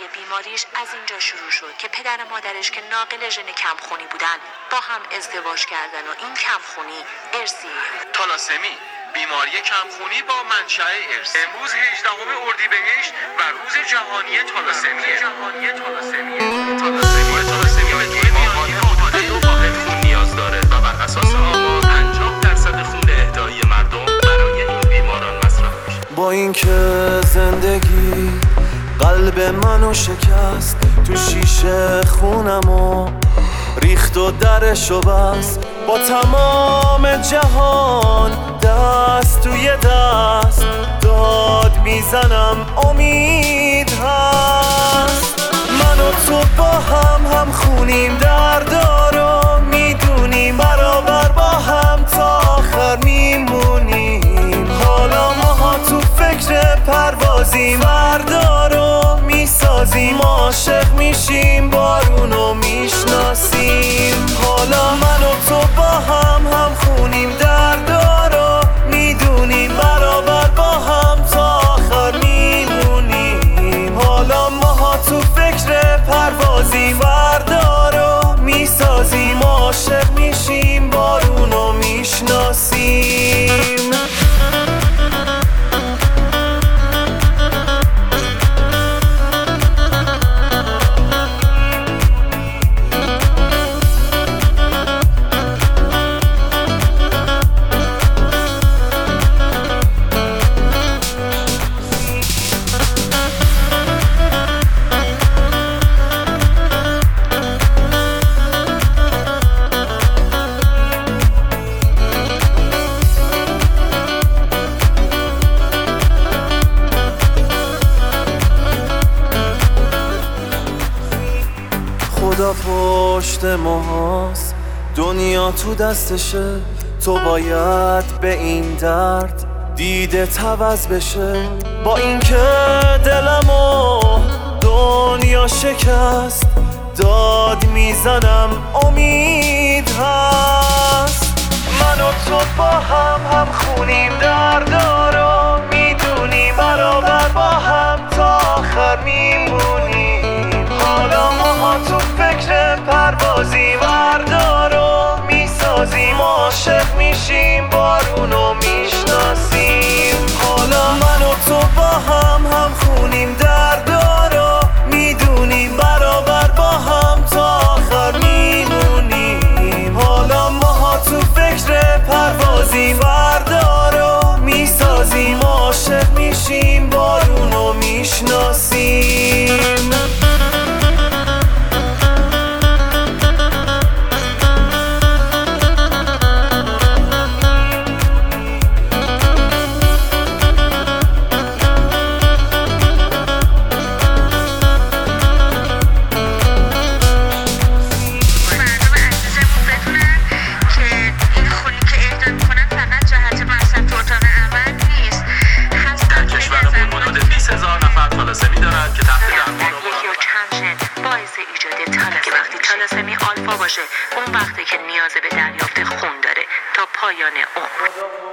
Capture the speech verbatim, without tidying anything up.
ماجرای بیماریش از اینجا شروع شد که پدر مادرش که ناقل ژن کمخونی بودن با هم ازدواج کردن و این کمخونی ارثیه. تالاسمی، بیماری کمخونی با منشأ ارث. امروز هجدهم اردیبهشت و روز جهانی تالاسمی. جهانی تالاسمی. تالاسمی تالاسمی به بیماری حدود دو واحد خون نیاز داره و بر اساس آمار پنجاه درصد خون اهدایی مردم برای این بیماران مصرف میشه. با اینکه زندگی قلب منو شکست، تو شیشه خونمو ریخت و درشو بست، با تمام جهان دست توی دست داد میزنم امید هست. من و تو با هم هم خونیم دردارو میدونیم، برابر با هم تا آخر میمونیم. حالا ماها تو فکر پروازیم، بردارو میسازیم، عاشق میشیم، بارونو میشناسیم. حالا من و تو با هم هم خونیم دردارو میدونیم، برابر با هم تا آخر میمونیم. حالا ماها تو فکر پروازیم، بردارو میسازیم، عاشق میشیم، بارونو میشناسیم. خدا پشت ماهاست، دنیا تو دستشه، تو باید به این درد دیده عوض بشه. با اینکه دلمو دنیا شکست، داد میزنم امید هست. من و تو با هم هم خونیم دردارو میدونیم، برابر با هم تا آخر میمونیم. حالا ماها تو فکر پروازیم، بردارو میسازیم، عاشق میشیم، بارونو میشناسیم. حالا من و تو با هم هم خونیم دردارو میدونیم، برابر با هم تا آخر میمونیم. حالا ماها تو فکر پروازیم، بردارو میسازیم، عاشق میشیم، بارونو میشناسیم. تالاسمی دارد که تحت درمان یکی و چند ژن باعث ایجاد تالاسمی که وقتی تالاسمی آلفا باشه اون وقته که نیاز به دریافت خون داره تا پایان عمر.